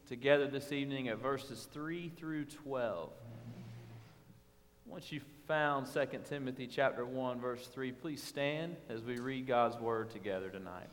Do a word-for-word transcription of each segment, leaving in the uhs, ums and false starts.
together this evening at verses three through twelve. Once you've found Second Timothy chapter one, verse three, please stand as we read God's word together tonight.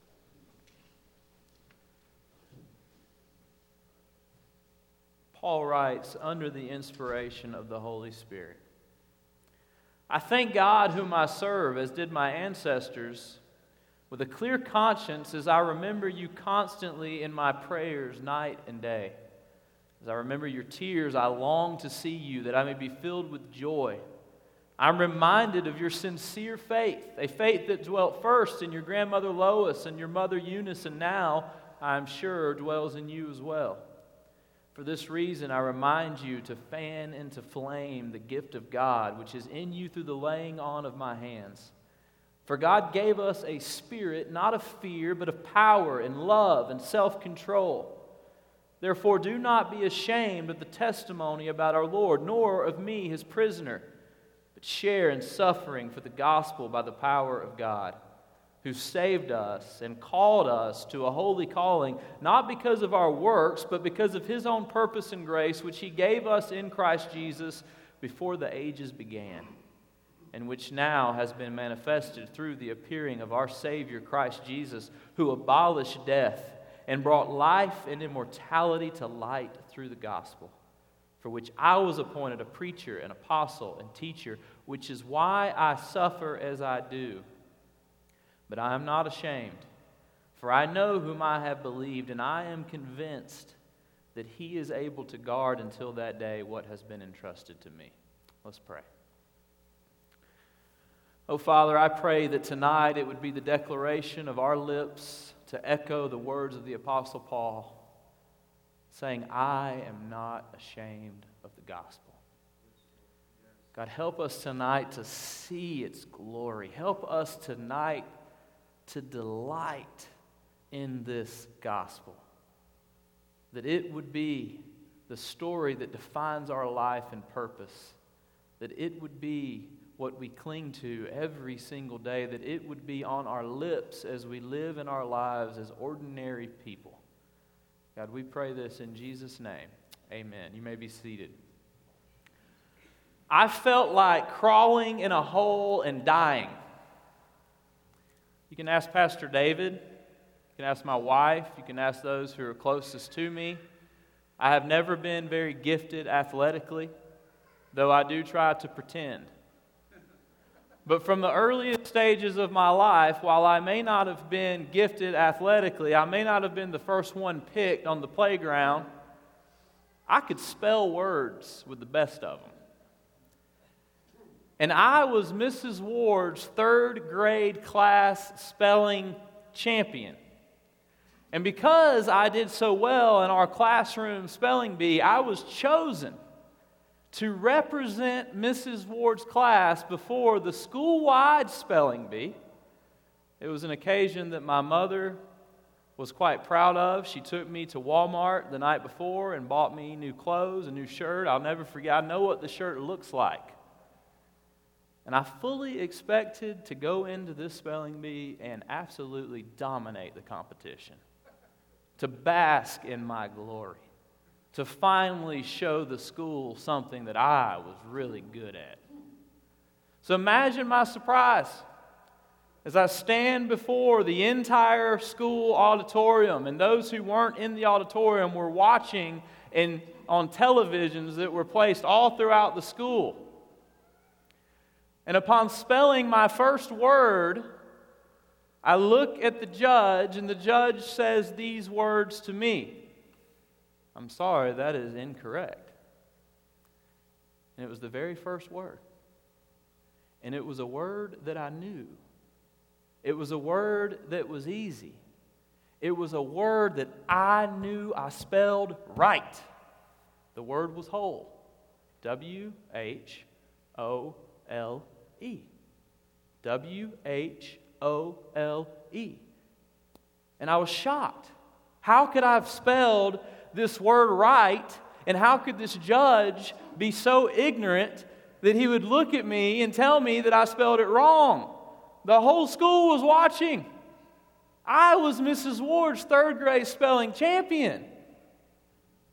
Paul writes, under the inspiration of the Holy Spirit, I thank God whom I serve, as did my ancestors, with a clear conscience as I remember you constantly in my prayers night and day. As I remember your tears, I long to see you, that I may be filled with joy. I'm reminded of your sincere faith, a faith that dwelt first in your grandmother Lois and your mother Eunice, and now, I am sure, dwells in you as well. For this reason, I remind you to fan into flame the gift of God, which is in you through the laying on of my hands. For God gave us a spirit, not of fear, but of power and love and self-control. Therefore, do not be ashamed of the testimony about our Lord, nor of me, his prisoner, but share in suffering for the gospel by the power of God, who saved us and called us to a holy calling, not because of our works, but because of his own purpose and grace, which he gave us in Christ Jesus before the ages began, and which now has been manifested through the appearing of our Savior Christ Jesus, who abolished death and brought life and immortality to light through the gospel, for which I was appointed a preacher, an apostle, and teacher, which is why I suffer as I do. But I am not ashamed, for I know whom I have believed, and I am convinced that he is able to guard until that day what has been entrusted to me. Let's pray. Oh, Father, I pray that tonight it would be the declaration of our lips to echo the words of the Apostle Paul, saying, I am not ashamed of the gospel. God, help us tonight to see its glory. Help us tonight to delight in this gospel. That it would be the story that defines our life and purpose. That it would be what we cling to every single day. That it would be on our lips as we live in our lives as ordinary people. God, we pray this in Jesus' name. Amen. You may be seated. I felt like crawling in a hole and dying. You can ask Pastor David, you can ask my wife, you can ask those who are closest to me. I have never been very gifted athletically, though I do try to pretend. But from the earliest stages of my life, while I may not have been gifted athletically, I may not have been the first one picked on the playground, I could spell words with the best of them. And I was Missus Ward's third grade class spelling champion. And because I did so well in our classroom spelling bee, I was chosen to represent Missus Ward's class before the school-wide spelling bee. It was an occasion that my mother was quite proud of. She took me to Walmart the night before and bought me new clothes, a new shirt. I'll never forget. I know what the shirt looks like. And I fully expected to go into this spelling bee and absolutely dominate the competition, to bask in my glory, to finally show the school something that I was really good at. So imagine my surprise as I stand before the entire school auditorium, and those who weren't in the auditorium were watching in, on televisions that were placed all throughout the school. And upon spelling my first word, I look at the judge, and the judge says these words to me. I'm sorry, that is incorrect. And it was the very first word. And it was a word that I knew. It was a word that was easy. It was a word that I knew I spelled right. The word was whole. W H O L E. W H O L E. And I was shocked. How could I have spelled this word right, and how could this judge be so ignorant that he would look at me and tell me that I spelled it wrong? The whole school was watching. I was Missus Ward's third grade spelling champion.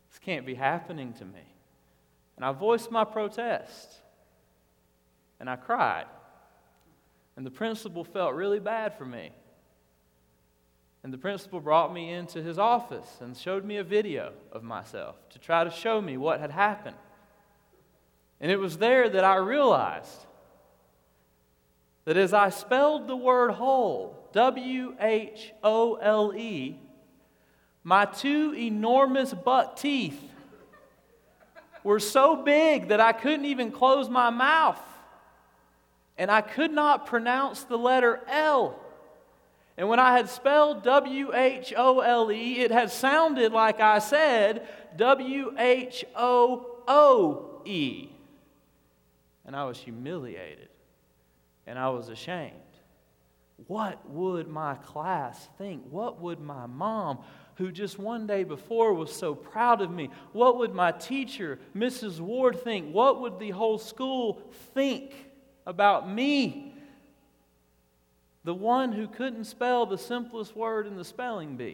This can't be happening to me. And I voiced my protest. And I cried. And the principal felt really bad for me. And the principal brought me into his office and showed me a video of myself to try to show me what had happened. And it was there that I realized that as I spelled the word whole, W H O L E, my two enormous buck teeth were so big that I couldn't even close my mouth. And I could not pronounce the letter L. And when I had spelled W H O L E, it had sounded like I said W H O O E. And I was humiliated. And I was ashamed. What would my class think? What would my mom, who just one day before was so proud of me, what would my teacher, Missus Ward, think? What would the whole school think about me? The one who couldn't spell the simplest word in the spelling bee.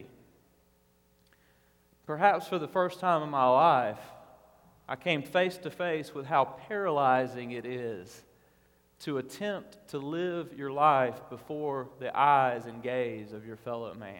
Perhaps for the first time in my life, I came face to face with how paralyzing it is to attempt to live your life before the eyes and gaze of your fellow man.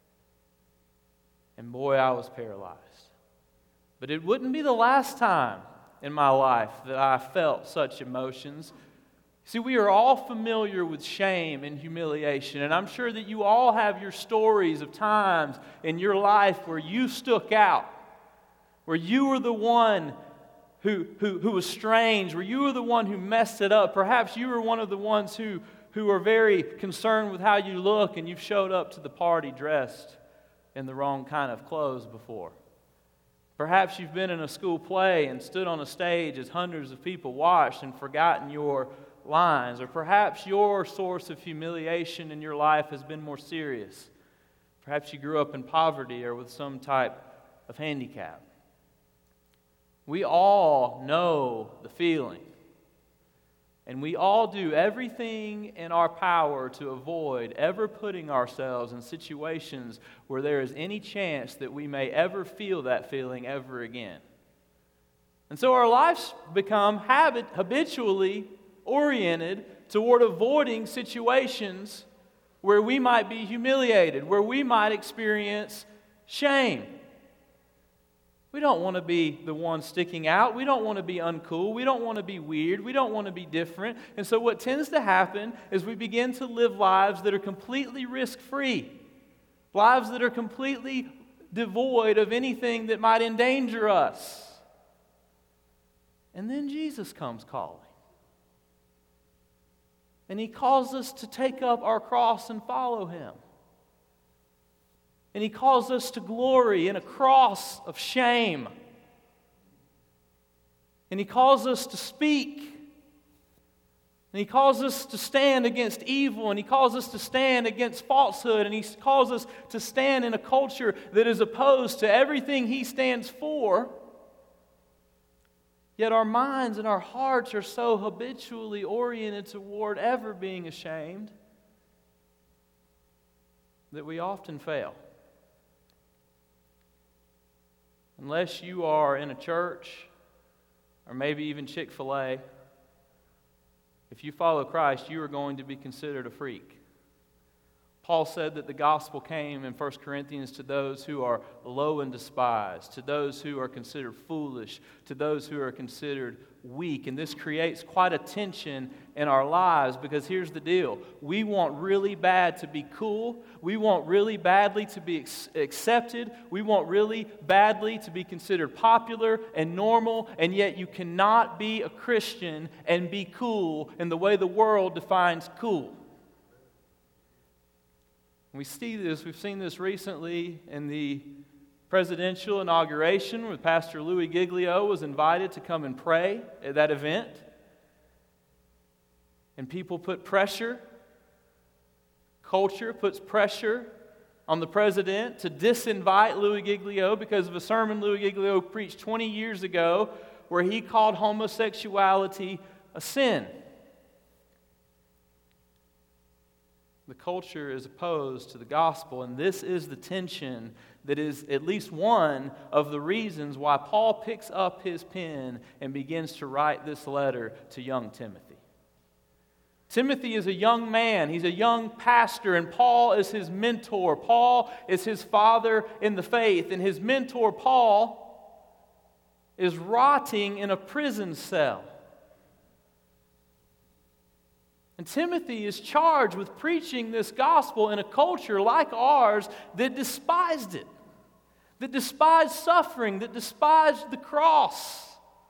And boy, I was paralyzed. But it wouldn't be the last time in my life that I felt such emotions. See, we are all familiar with shame and humiliation, and I'm sure that you all have your stories of times in your life where you stuck out, where you were the one who, who, who was strange, where you were the one who messed it up. Perhaps you were one of the ones who, who are very concerned with how you look, and you've showed up to the party dressed in the wrong kind of clothes before. Perhaps you've been in a school play and stood on a stage as hundreds of people watched and forgotten your lines. Or perhaps your source of humiliation in your life has been more serious. Perhaps you grew up in poverty or with some type of handicap. We all know the feeling. And we all do everything in our power to avoid ever putting ourselves in situations where there is any chance that we may ever feel that feeling ever again. And so our lives become habit, habitually oriented toward avoiding situations where we might be humiliated, where we might experience shame. We don't want to be the one sticking out. We don't want to be uncool. We don't want to be weird. We don't want to be different. And so what tends to happen is we begin to live lives that are completely risk-free, lives that are completely devoid of anything that might endanger us. And then Jesus comes calling. And He calls us to take up our cross and follow Him. And He calls us to glory in a cross of shame. And He calls us to speak. And He calls us to stand against evil. And He calls us to stand against falsehood. And He calls us to stand in a culture that is opposed to everything He stands for. Yet our minds and our hearts are so habitually oriented toward ever being ashamed that we often fail. Unless you are in a church, or maybe even Chick-fil-A, if you follow Christ, you are going to be considered a freak. Paul said that the gospel came in First Corinthians to those who are low and despised, to those who are considered foolish, to those who are considered weak. And this creates quite a tension in our lives because here's the deal. We want really bad to be cool. We want really badly to be ex- accepted. We want really badly to be considered popular and normal. And yet you cannot be a Christian and be cool in the way the world defines cool. We see this, we've seen this recently in the presidential inauguration where Pastor Louis Giglio was invited to come and pray at that event. And people put pressure, culture puts pressure on the president to disinvite Louis Giglio because of a sermon Louis Giglio preached twenty years ago where he called homosexuality a sin. The culture is opposed to the gospel, and this is the tension that is at least one of the reasons why Paul picks up his pen and begins to write this letter to young Timothy. Timothy is a young man. He's a young pastor, and Paul is his mentor. Paul is his father in the faith, and his mentor, Paul, is rotting in a prison cell. And Timothy is charged with preaching this gospel in a culture like ours that despised it, that despised suffering, that despised the cross,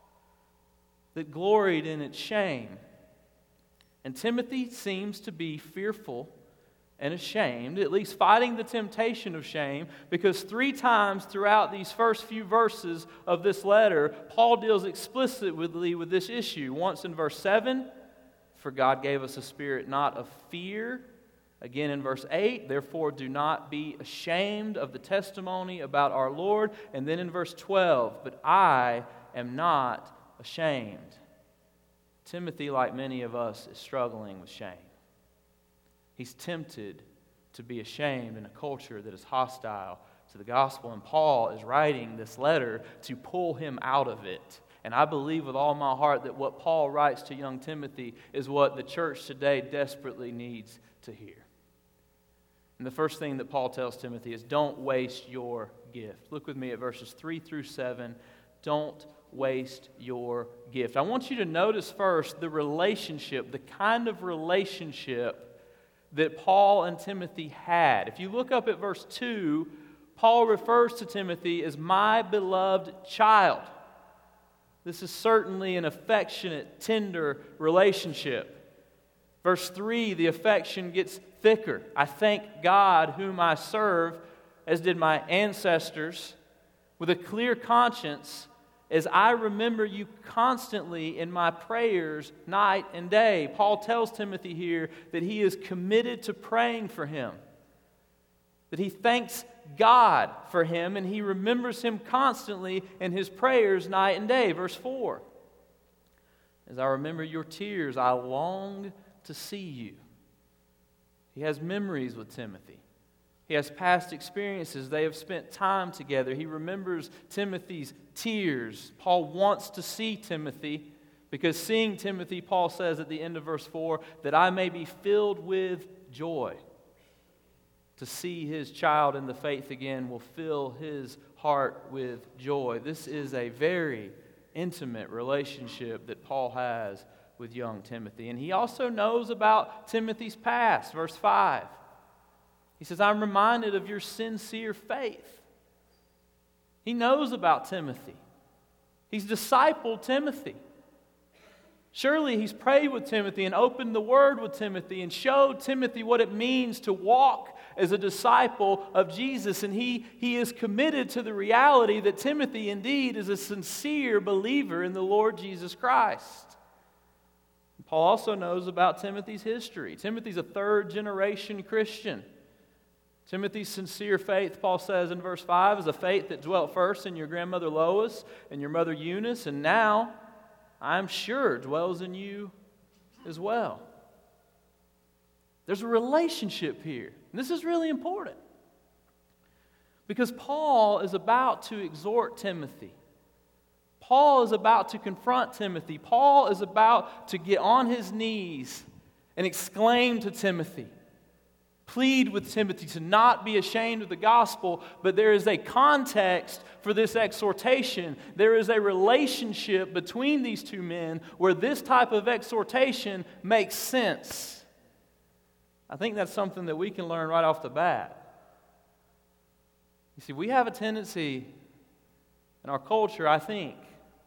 that gloried in its shame. And Timothy seems to be fearful and ashamed, at least fighting the temptation of shame, because three times throughout these first few verses of this letter, Paul deals explicitly with this issue. Once in verse seven, for God gave us a spirit not of fear. Again in verse eight, therefore do not be ashamed of the testimony about our Lord. And then in verse twelve, but I am not ashamed. Timothy, like many of us, is struggling with shame. He's tempted to be ashamed in a culture that is hostile to the gospel. And Paul is writing this letter to pull him out of it. And I believe with all my heart that what Paul writes to young Timothy is what the church today desperately needs to hear. And the first thing that Paul tells Timothy is don't waste your gift. Look with me at verses three through seven. Don't waste your gift. I want you to notice first the relationship, the kind of relationship that Paul and Timothy had. If you look up at verse two, Paul refers to Timothy as my beloved child. This is certainly an affectionate, tender relationship. Verse three, the affection gets thicker. I thank God whom I serve, as did my ancestors, with a clear conscience, as I remember you constantly in my prayers night and day. Paul tells Timothy here that he is committed to praying for him, that he thanks God for him, and he remembers him constantly in his prayers night and day. Verse four, as I remember your tears, I longed to see you. He has memories with Timothy. He has past experiences. They have spent time together. He remembers Timothy's tears. Paul wants to see Timothy because seeing Timothy, Paul says at the end of verse four, that I may be filled with joy. To see his child in the faith again will fill his heart with joy. This is a very intimate relationship that Paul has with young Timothy. And he also knows about Timothy's past. Verse five. He says, I'm reminded of your sincere faith. He knows about Timothy. He's discipled Timothy. Surely he's prayed with Timothy and opened the Word with Timothy and showed Timothy what it means to walk as a disciple of Jesus. And he, he is committed to the reality that Timothy indeed is a sincere believer in the Lord Jesus Christ. And Paul also knows about Timothy's history. Timothy's a third generation Christian. Timothy's sincere faith, Paul says in verse five, is a faith that dwelt first in your grandmother Lois and your mother Eunice, and now, I'm sure, dwells in you as well. There's a relationship here. And this is really important. Because Paul is about to exhort Timothy. Paul is about to confront Timothy. Paul is about to get on his knees and exclaim to Timothy, plead with Timothy to not be ashamed of the gospel, but there is a context for this exhortation. There is a relationship between these two men where this type of exhortation makes sense. I think that's something that we can learn right off the bat. You see, we have a tendency in our culture, I think,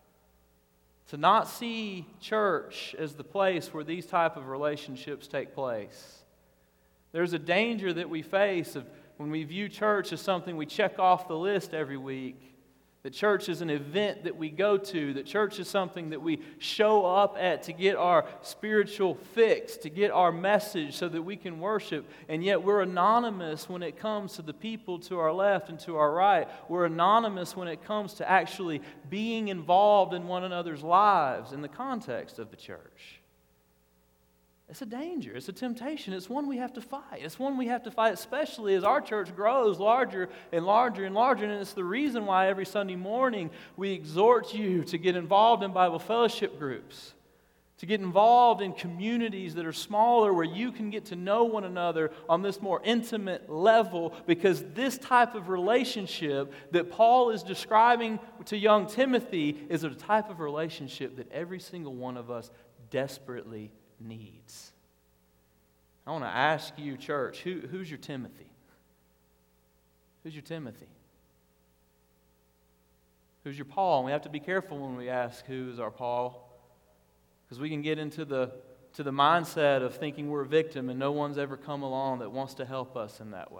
to not see church as the place where these type of relationships take place. There's a danger that we face of when we view church as something we check off the list every week, that church is an event that we go to, that church is something that we show up at to get our spiritual fix, to get our message so that we can worship, and yet we're anonymous when it comes to the people to our left and to our right. We're anonymous when it comes to actually being involved in one another's lives in the context of the church. It's a danger. It's a temptation. It's one we have to fight. It's one we have to fight, especially as our church grows larger and larger and larger. And it's the reason why every Sunday morning we exhort you to get involved in Bible fellowship groups, to get involved in communities that are smaller where you can get to know one another on this more intimate level, because this type of relationship that Paul is describing to young Timothy is a type of relationship that every single one of us desperately needs. I want to ask you, church, who, who's your Timothy? Who's your Timothy? Who's your Paul? And we have to be careful when we ask who's our Paul, because we can get into the to the mindset of thinking we're a victim and no one's ever come along that wants to help us in that way.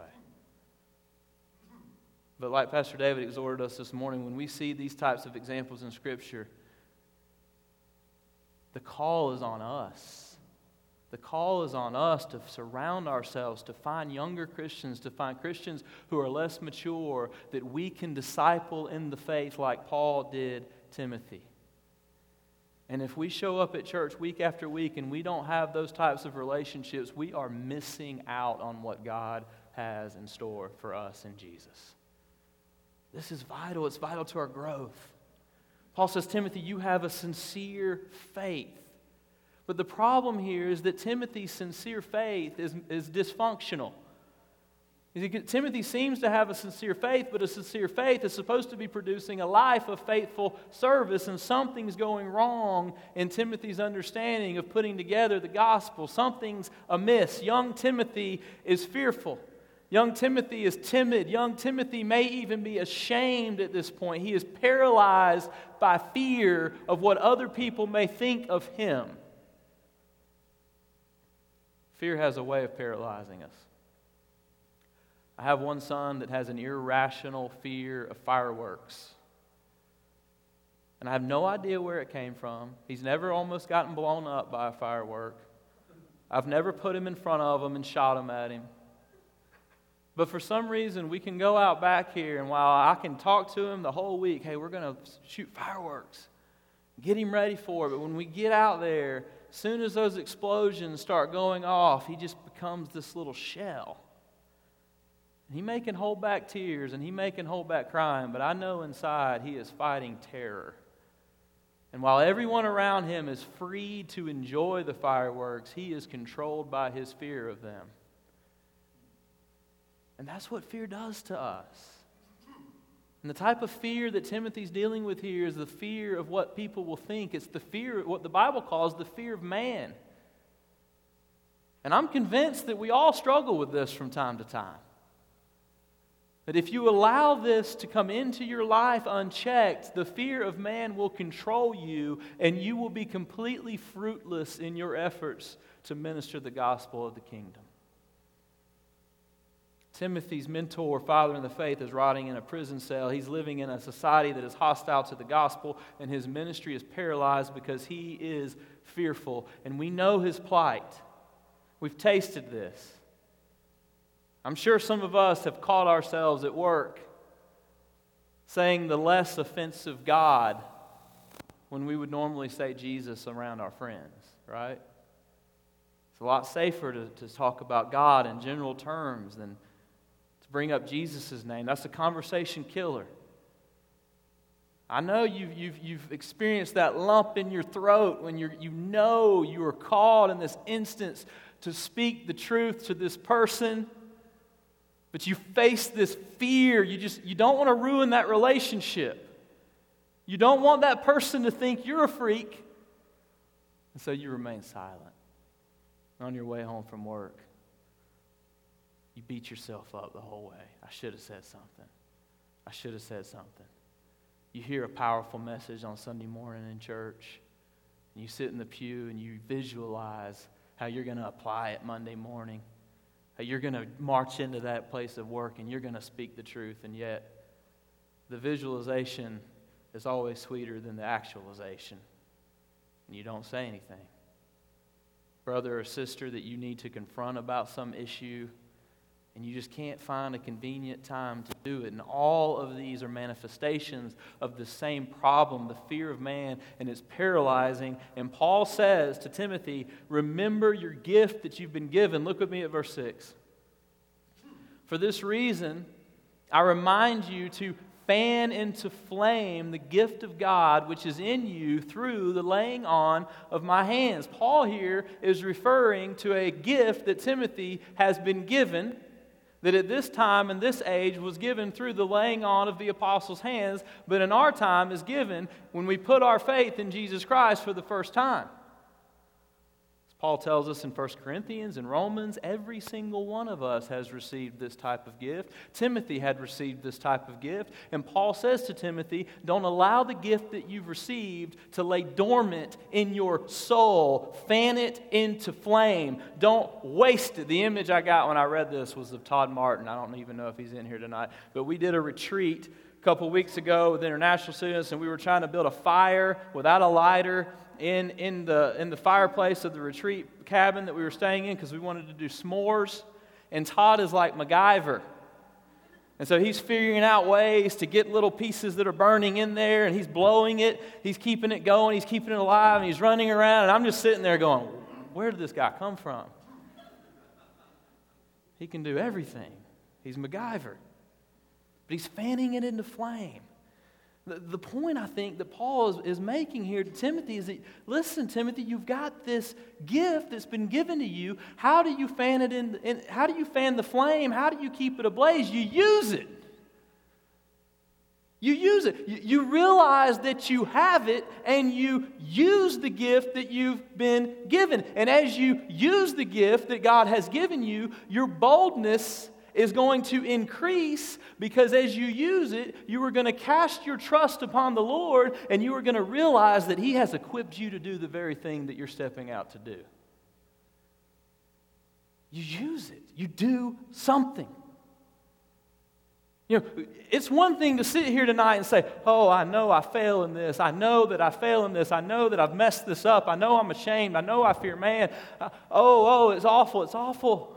But like Pastor David exhorted us this morning, when we see these types of examples in Scripture, the call is on us. The call is on us to surround ourselves, to find younger Christians, to find Christians who are less mature, that we can disciple in the faith like Paul did Timothy. And if we show up at church week after week and we don't have those types of relationships, we are missing out on what God has in store for us in Jesus. This is vital. It's vital to our growth. Paul says, Timothy, you have a sincere faith. But the problem here is that Timothy's sincere faith is, is dysfunctional. Timothy seems to have a sincere faith, but a sincere faith is supposed to be producing a life of faithful service, and something's going wrong in Timothy's understanding of putting together the gospel. Something's amiss. Young Timothy is fearful. Young Timothy is timid. Young Timothy may even be ashamed at this point. He is paralyzed by fear of what other people may think of him. Fear has a way of paralyzing us. I have one son that has an irrational fear of fireworks. And I have no idea where it came from. He's never almost gotten blown up by a firework. I've never put him in front of him and shot him at him. But for some reason, we can go out back here, and while I can talk to him the whole week, hey, we're going to shoot fireworks, get him ready for it. But when we get out there, as soon as those explosions start going off, he just becomes this little shell. He may can hold back tears, and he may can hold back crying, but I know inside he is fighting terror. And while everyone around him is free to enjoy the fireworks, he is controlled by his fear of them. And that's what fear does to us. And the type of fear that Timothy's dealing with here is the fear of what people will think. It's the fear, what the Bible calls the fear of man. And I'm convinced that we all struggle with this from time to time. That if you allow this to come into your life unchecked, the fear of man will control you, and you will be completely fruitless in your efforts to minister the gospel of the kingdom. Timothy's mentor, father in the faith, is rotting in a prison cell. He's living in a society that is hostile to the gospel, and his ministry is paralyzed because he is fearful. And we know his plight. We've tasted this. I'm sure some of us have caught ourselves at work saying the less offensive God when we would normally say Jesus around our friends, right? It's a lot safer to, to talk about God in general terms than to bring up Jesus' name. That's a conversation killer. I know you've, you've, you've experienced that lump in your throat when you're, you know you are called in this instance to speak the truth to this person, but you face this fear. You just you don't want to ruin that relationship. You don't want that person to think you're a freak, and so you remain silent. On your way home from work, you beat yourself up the whole way. I should have said something. I should have said something. You hear a powerful message on Sunday morning in church, and you sit in the pew and you visualize how you're going to apply it Monday morning, how you're going to march into that place of work and you're going to speak the truth, and yet the visualization is always sweeter than the actualization, and you don't say anything. Brother or sister that you need to confront about some issue, and you just can't find a convenient time to do it. And all of these are manifestations of the same problem, the fear of man, and it's paralyzing. And Paul says to Timothy, remember your gift that you've been given. Look with me at verse six. For this reason, I remind you to fan into flame the gift of God which is in you through the laying on of my hands. Paul here is referring to a gift that Timothy has been given, that at this time and this age was given through the laying on of the apostles' hands, but in our time is given when we put our faith in Jesus Christ for the first time. Paul tells us in First Corinthians and Romans, every single one of us has received this type of gift. Timothy had received this type of gift. And Paul says to Timothy, don't allow the gift that you've received to lay dormant in your soul. Fan it into flame. Don't waste it. The image I got when I read this was of Todd Martin. I don't even know if he's in here tonight. But we did a retreat a couple weeks ago with international students, and we were trying to build a fire without a lighter in in the in the fireplace of the retreat cabin that we were staying in because we wanted to do s'mores. And Todd is like MacGyver. And so he's figuring out ways to get little pieces that are burning in there, and he's blowing it, he's keeping it going, he's keeping it alive, and he's running around, and I'm just sitting there going, where did this guy come from? He can do everything. He's MacGyver. But he's fanning it into flame. The point I think that Paul is, is making here to Timothy is that, listen, Timothy, you've got this gift that's been given to you. How do you fan it in, in? How do you fan the flame? How do you keep it ablaze? You use it. You use it. You, you realize that you have it, and you use the gift that you've been given. And as you use the gift that God has given you, your boldness is going to increase, because as you use it, you are going to cast your trust upon the Lord, and you are going to realize that He has equipped you to do the very thing that you're stepping out to do. You use it. You do something. You know, it's one thing to sit here tonight and say, oh, I know I fail in this. I know that I fail in this. I know that I've messed this up. I know I'm ashamed. I know I fear man. Oh, oh, it's awful. It's awful.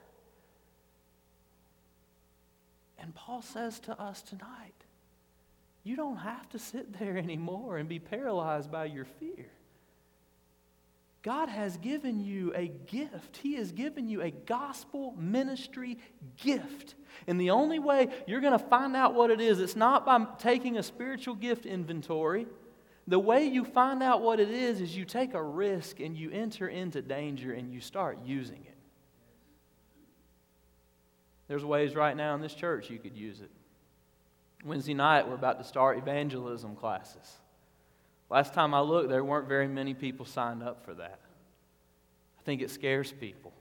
And Paul says to us tonight, you don't have to sit there anymore and be paralyzed by your fear. God has given you a gift. He has given you a gospel ministry gift. And the only way you're going to find out what it is, it's not by taking a spiritual gift inventory. The way you find out what it is is you take a risk and you enter into danger and you start using it. There's ways right now in this church you could use it. Wednesday night, we're about to start evangelism classes. Last time I looked, there weren't very many people signed up for that. I think it scares people.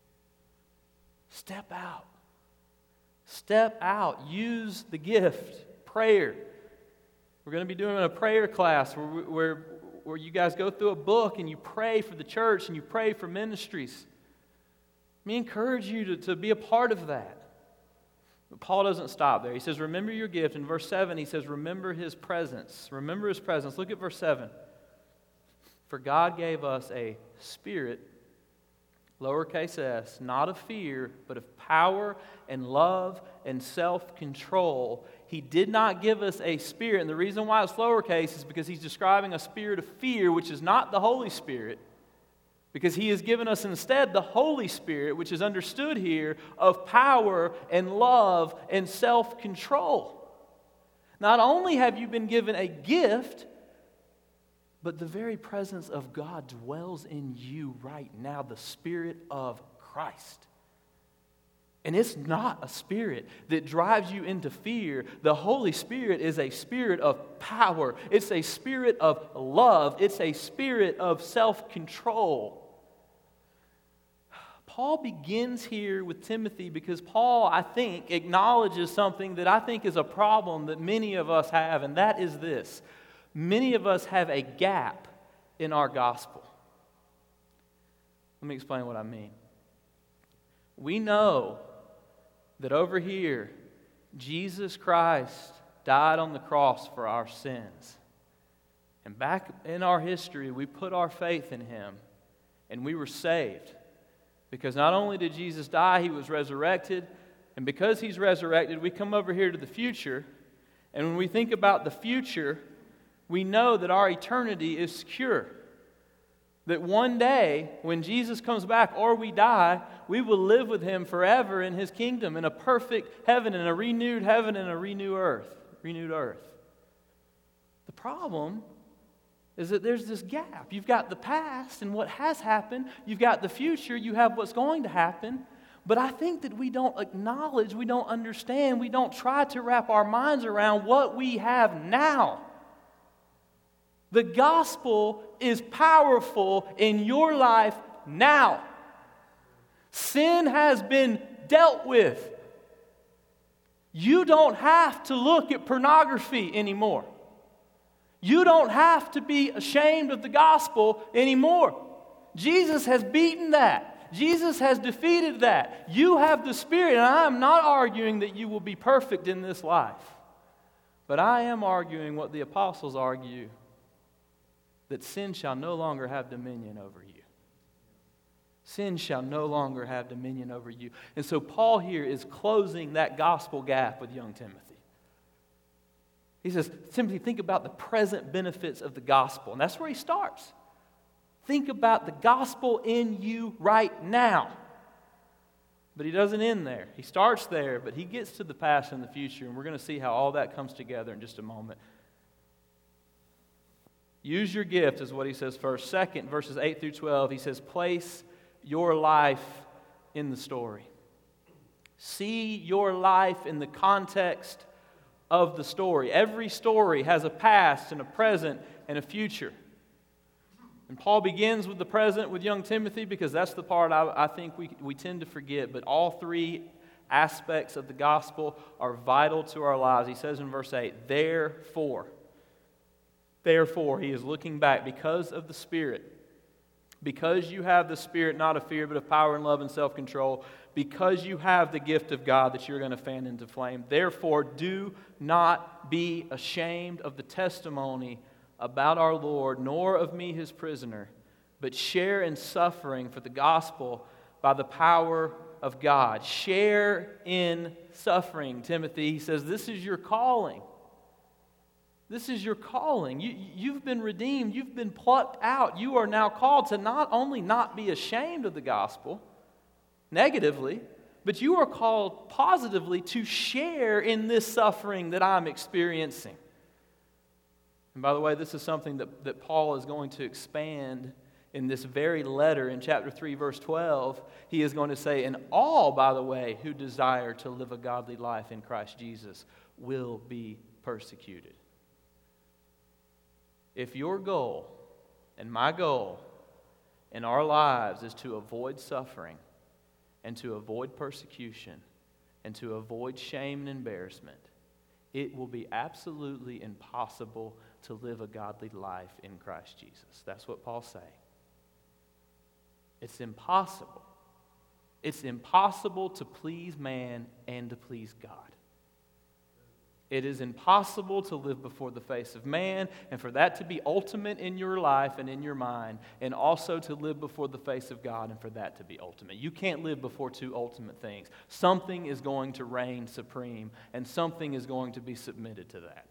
Step out. Step out. Use the gift. Prayer. We're going to be doing a prayer class where, where, where you guys go through a book and you pray for the church and you pray for ministries. Let me encourage you to, to be a part of that. But Paul doesn't stop there. He says, remember your gift. In verse seven, he says, remember His presence. Remember His presence. Look at verse seven. For God gave us a spirit, lowercase s, not of fear, but of power and love and self-control. He did not give us a spirit. And the reason why it's lowercase is because he's describing a spirit of fear, which is not the Holy Spirit. Because He has given us instead the Holy Spirit, which is understood here, of power and love and self-control. Not only have you been given a gift, but the very presence of God dwells in you right now, the Spirit of Christ. And it's not a spirit that drives you into fear. The Holy Spirit is a spirit of power. It's a spirit of love. It's a spirit of self-control. Paul begins here with Timothy because Paul, I think, acknowledges something that I think is a problem that many of us have, and that is this. Many of us have a gap in our gospel. Let me explain what I mean. We know that over here, Jesus Christ died on the cross for our sins. And back in our history, we put our faith in Him, and we were saved. Because not only did Jesus die, He was resurrected, And because he's resurrected, we come over here to the future. And when we think about the future, we know that our eternity is secure. That one day, when Jesus comes back or we die, we will live with him forever in his kingdom, in a perfect heaven, in a renewed heaven, and a renewed earth. Renewed earth. The problem is that there's this gap. You've got the past and what has happened. You've got the future. You have what's going to happen. But I think that we don't acknowledge, we don't understand, we don't try to wrap our minds around what we have now. The gospel is powerful in your life now. Sin has been dealt with. You don't have to look at pornography anymore. You don't have to be ashamed of the gospel anymore. Jesus has beaten that. Jesus has defeated that. You have the Spirit, and I am not arguing that you will be perfect in this life. But I am arguing what the apostles argue, that sin shall no longer have dominion over you. Sin shall no longer have dominion over you. And so Paul here is closing that gospel gap with young Timothy. He says, Timothy, think about the present benefits of the gospel. And that's where he starts. Think about the gospel in you right now. But he doesn't end there. He starts there, but he gets to the past and the future, and we're going to see how all that comes together in just a moment. Use your gift is what he says first. Second, verses eight through twelve, he says, place your life in the story. See your life in the context of the story. Every story has a past and a present and a future. And Paul begins with the present with young Timothy because that's the part I, I think we, we tend to forget. But all three aspects of the gospel are vital to our lives. He says in verse eight, therefore, therefore, he is looking back because of the Spirit. Because you have the Spirit, not of fear, but of power and love and self-control. Because you have the gift of God that you're going to fan into flame. Therefore, do not be ashamed of the testimony about our Lord, nor of me his prisoner, but share in suffering for the gospel by the power of God. Share in suffering, Timothy. He says, this is your calling. This is your calling. You, you've been redeemed. You've been plucked out. You are now called to not only not be ashamed of the gospel, negatively, but you are called positively to share in this suffering that I'm experiencing. And by the way, this is something that, that Paul is going to expand in this very letter in chapter three, verse twelve. He is going to say, and all, by the way, who desire to live a godly life in Christ Jesus will be persecuted. If your goal and my goal in our lives is to avoid suffering and to avoid persecution and to avoid shame and embarrassment, it will be absolutely impossible to live a godly life in Christ Jesus. That's what Paul's saying. It's impossible. It's impossible to please man and to please God. It is impossible to live before the face of man, and for that to be ultimate in your life and in your mind, and also to live before the face of God, and for that to be ultimate. You can't live before two ultimate things. Something is going to reign supreme, and something is going to be submitted to that.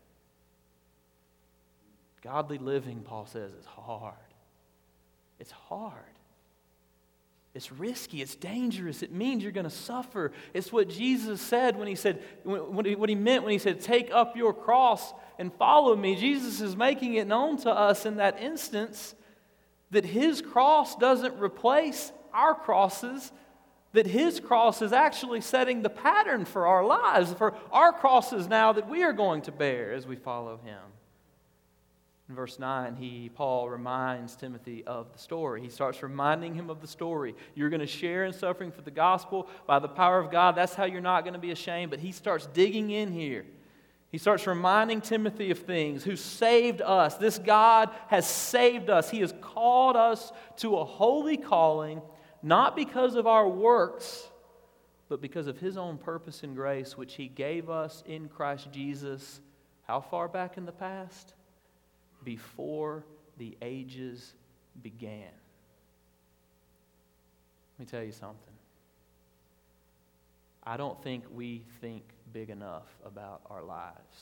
Godly living, Paul says, is hard. It's hard. It's risky. It's dangerous. It means you're going to suffer. It's what Jesus said when he said, what he, what he meant when he said, take up your cross and follow me. Jesus is making it known to us in that instance that his cross doesn't replace our crosses, that his cross is actually setting the pattern for our lives, for our crosses now that we are going to bear as we follow him. In verse nine, he, Paul reminds Timothy of the story. He starts reminding him of the story. You're going to share in suffering for the gospel by the power of God. That's how you're not going to be ashamed. But he starts digging in here. He starts reminding Timothy of things. Who saved us. This God has saved us. He has called us to a holy calling, not because of our works, but because of his own purpose and grace, which he gave us in Christ Jesus. How far back in the past? Before the ages began. Let me tell you something. I don't think we think big enough about our lives.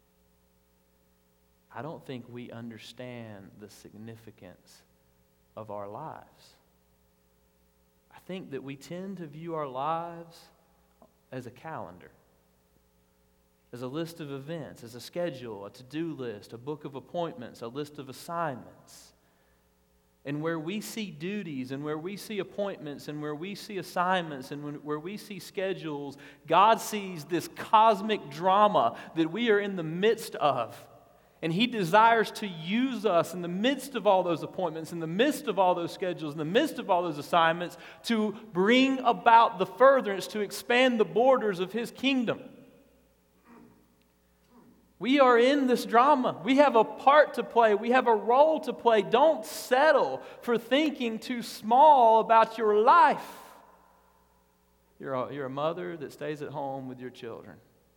I don't think we understand the significance of our lives. I think that we tend to view our lives as a calendar, as a list of events, as a schedule, a to-do list, a book of appointments, a list of assignments. And where we see duties and where we see appointments and where we see assignments and when, where we see schedules, God sees this cosmic drama that we are in the midst of. And He desires to use us in the midst of all those appointments, in the midst of all those schedules, in the midst of all those assignments, to bring about the furtherance, to expand the borders of His kingdom. We are in this drama. We have a part to play. We have a role to play. Don't settle for thinking too small about your life. You're a, you're a mother that stays at home with your children.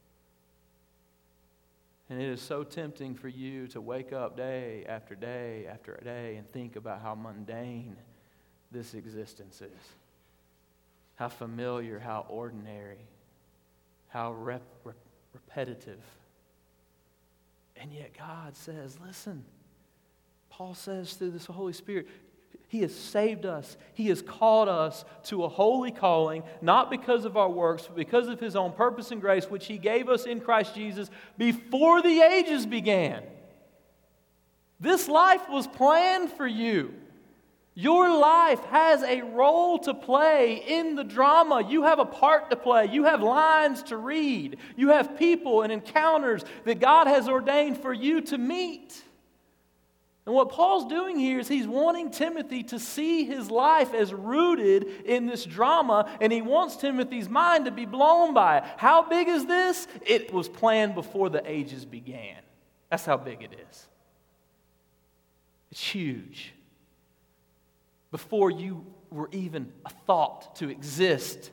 And it is so tempting for you to wake up day after day after day and think about how mundane this existence is. How familiar, how ordinary, how rep, rep, repetitive. And yet God says, listen, Paul says through this Holy Spirit, He has saved us. He has called us to a holy calling, not because of our works, but because of His own purpose and grace, which He gave us in Christ Jesus before the ages began. This life was planned for you. Your life has a role to play in the drama. You have a part to play. You have lines to read. You have people and encounters that God has ordained for you to meet. And what Paul's doing here is he's wanting Timothy to see his life as rooted in this drama, and he wants Timothy's mind to be blown by it. How big is this? It was planned before the ages began. That's how big it is. It's huge. Before you were even a thought to exist.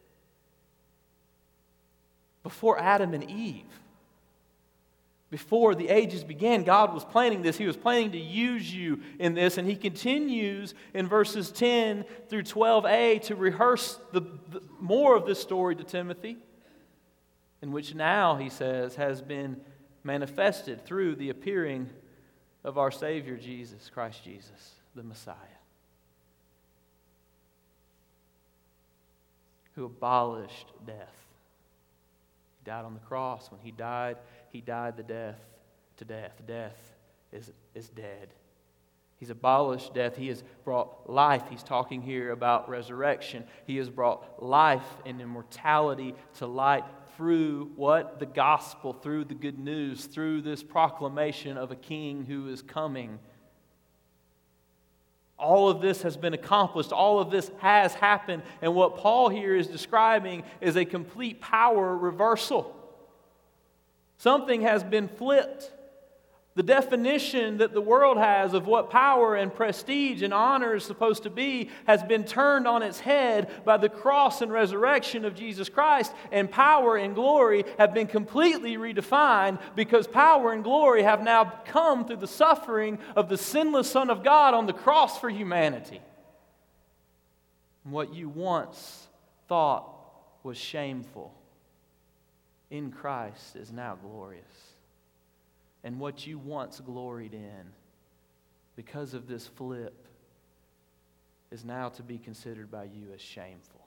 Before Adam and Eve. Before the ages began, God was planning this. He was planning to use you in this. And He continues in verses ten through twelve a to rehearse the, the more of this story to Timothy, in which now, he says, has been manifested through the appearing of our Savior Jesus, Christ Jesus, the Messiah, who abolished death. He died on the cross. When He died, He died the death to death. Death is, is dead. He's abolished death. He has brought life. He's talking here about resurrection. He has brought life and immortality to light through what? The gospel, through the good news, through this proclamation of a king who is coming. All of this has been accomplished. All of this has happened. And what Paul here is describing is a complete power reversal. Something has been flipped. The definition that the world has of what power and prestige and honor is supposed to be has been turned on its head by the cross and resurrection of Jesus Christ, and power and glory have been completely redefined because power and glory have now come through the suffering of the sinless Son of God on the cross for humanity. What you once thought was shameful in Christ is now glorious. And what you once gloried in, because of this flip, is now to be considered by you as shameful.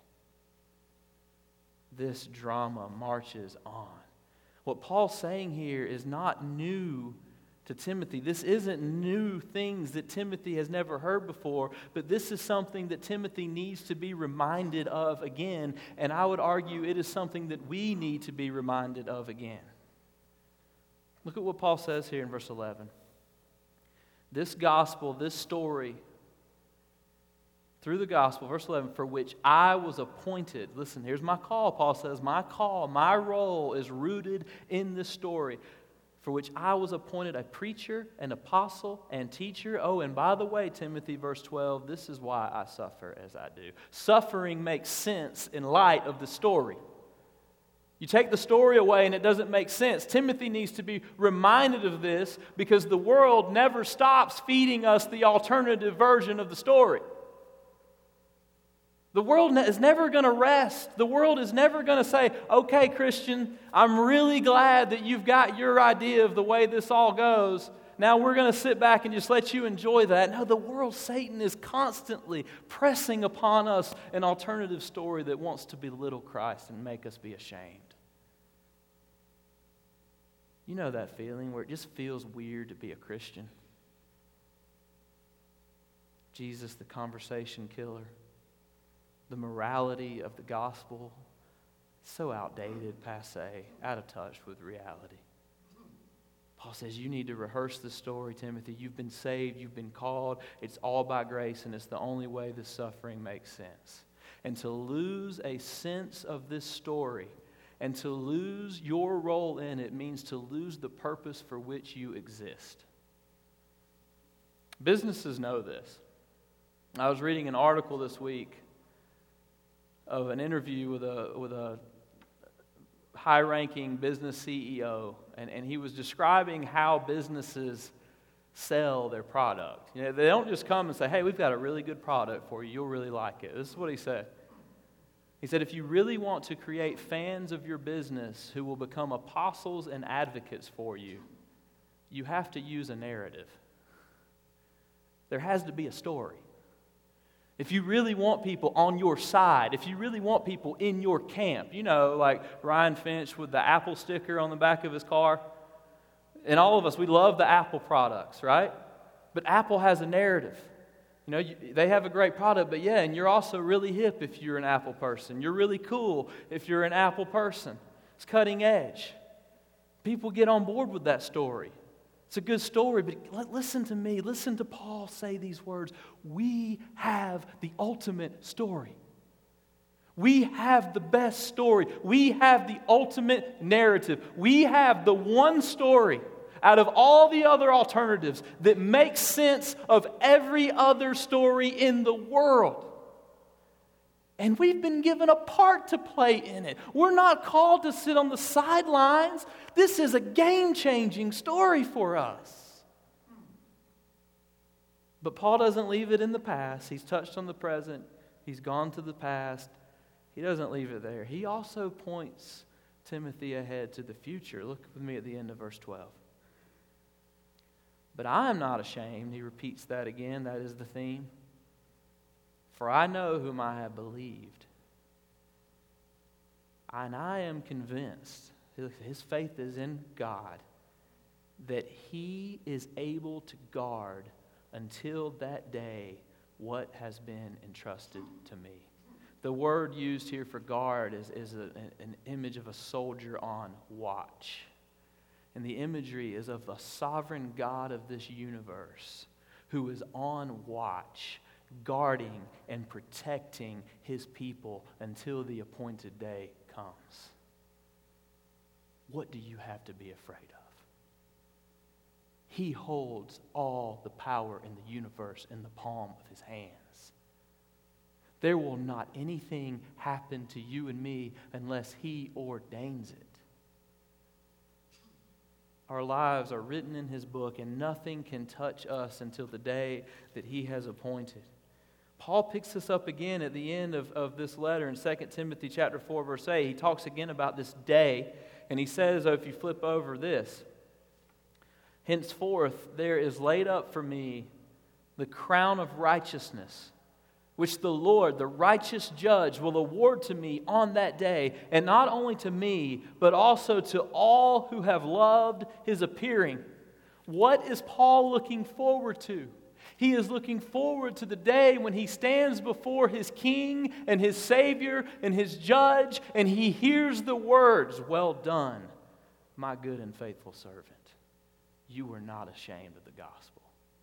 This drama marches on. What Paul's saying here is not new to Timothy. This isn't new things that Timothy has never heard before, but this is something that Timothy needs to be reminded of again, and I would argue it is something that we need to be reminded of again. Look at what Paul says here in verse eleven. This gospel, this story, through the gospel, verse eleven, for which I was appointed. Listen, here's my call, Paul says. My call, my role is rooted in this story, for which I was appointed a preacher, an apostle, and teacher. Oh, and by the way, Timothy, verse twelve, this is why I suffer as I do. Suffering makes sense in light of the story. You take the story away and it doesn't make sense. Timothy needs to be reminded of this because the world never stops feeding us the alternative version of the story. The world is never going to rest. The world is never going to say, okay, Christian, I'm really glad that you've got your idea of the way this all goes. Now we're going to sit back and just let you enjoy that. No, the world, Satan is constantly pressing upon us an alternative story that wants to belittle Christ and make us be ashamed. You know that feeling where it just feels weird to be a Christian? Jesus, the conversation killer. The morality of the gospel, so outdated, passé, out of touch with reality. Paul says you need to rehearse the story, Timothy. You've been saved, you've been called. It's all by grace, and it's the only way this suffering makes sense. And to lose a sense of this story and to lose your role in it means to lose the purpose for which you exist. Businesses know this. I was reading an article this week of an interview with a with a high-ranking business C E O, and, and he was describing how businesses sell their product. You know, they don't just come and say, hey, we've got a really good product for you, you'll really like it. This is what he said. He said, if you really want to create fans of your business who will become apostles and advocates for you, you have to use a narrative. There has to be a story. If you really want people on your side, if you really want people in your camp, you know, like Ryan Finch with the Apple sticker on the back of his car, and all of us, we love the Apple products, right? But Apple has a narrative. You know, you, they have a great product, but yeah, and you're also really hip if you're an Apple person. You're really cool if you're an Apple person. It's cutting edge. People get on board with that story. It's a good story, but listen to me. Listen to Paul say these words. We have the ultimate story. We have the best story. We have the ultimate narrative. We have the one story out of all the other alternatives that makes sense of every other story in the world. And we've been given a part to play in it. We're not called to sit on the sidelines. This is a game-changing story for us. But Paul doesn't leave it in the past. He's touched on the present. He's gone to the past. He doesn't leave it there. He also points Timothy ahead to the future. Look with me at the end of verse twelve. But I am not ashamed. He repeats that again. That is the theme. For I know whom I have believed, and I am convinced, his faith is in God, that he is able to guard until that day what has been entrusted to me. The word used here for guard is, is a, an image of a soldier on watch. And the imagery is of the sovereign God of this universe who is on watch, guarding and protecting his people until the appointed day comes. What do you have to be afraid of? He holds all the power in the universe in the palm of his hands. There will not anything happen to you and me unless he ordains it. Our lives are written in his book, and nothing can touch us until the day that he has appointed. Paul picks this up again at the end of, of this letter in Second Timothy chapter four, verse eight. He talks again about this day, and he says, oh, if you flip over this, henceforth there is laid up for me the crown of righteousness, which the Lord, the righteous judge, will award to me on that day, and not only to me, but also to all who have loved his appearing. What is Paul looking forward to? He is looking forward to the day when he stands before his King and his Savior and his Judge, and he hears the words, well done, my good and faithful servant. You were not ashamed of the gospel.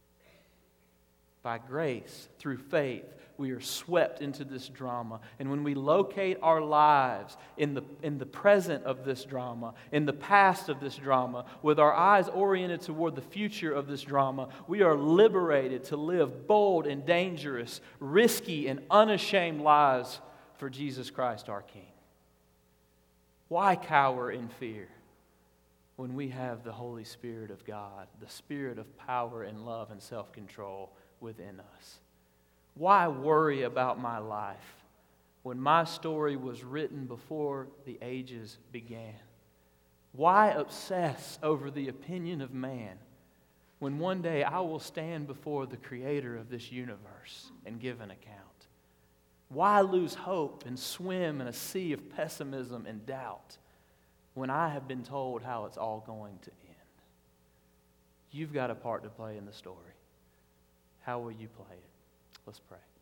By grace, through faith, we are swept into this drama. And when we locate our lives in the, in the present of this drama, in the past of this drama, with our eyes oriented toward the future of this drama, we are liberated to live bold and dangerous, risky and unashamed lives for Jesus Christ our King. Why cower in fear when we have the Holy Spirit of God, the Spirit of power and love and self-control within us? Why worry about my life when my story was written before the ages began? Why obsess over the opinion of man when one day I will stand before the Creator of this universe and give an account? Why lose hope and swim in a sea of pessimism and doubt when I have been told how it's all going to end? You've got a part to play in the story. How will you play it? Let's pray.